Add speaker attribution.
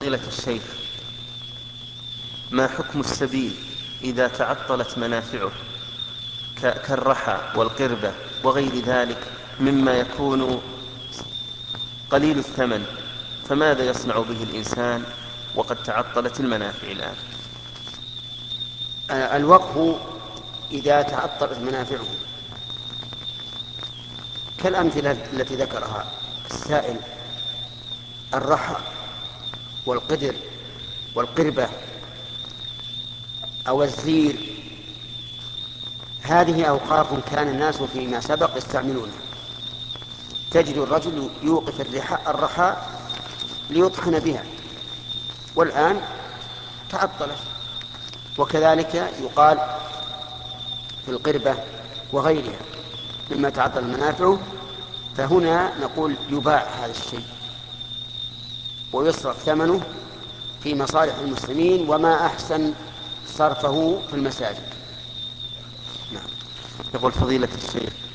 Speaker 1: فضيلة الشيخ، ما حكم السبيل إذا تعطلت منافعه كالرحى والقربة وغير ذلك مما يكون قليل الثمن، فماذا يصنع به الإنسان وقد تعطلت المنافع الآن؟
Speaker 2: الوقف إذا تعطلت منافعه كالأمثلة التي ذكرها السائل: الرحى والقدر والقربة أو الزير. هذه أوقاف كان الناس فيما سبق يستعملونها. تجد الرجل يوقف الرحى ليطحن بها، والآن تعطلت. وكذلك يقال في القربة وغيرها مما تعطل منافعه، فهنا نقول يباع هذا الشيء ويصرف ثمنه في مصالح المسلمين، وما أحسن صرفه في المساجد.
Speaker 1: يقول فضيلة الشيخ: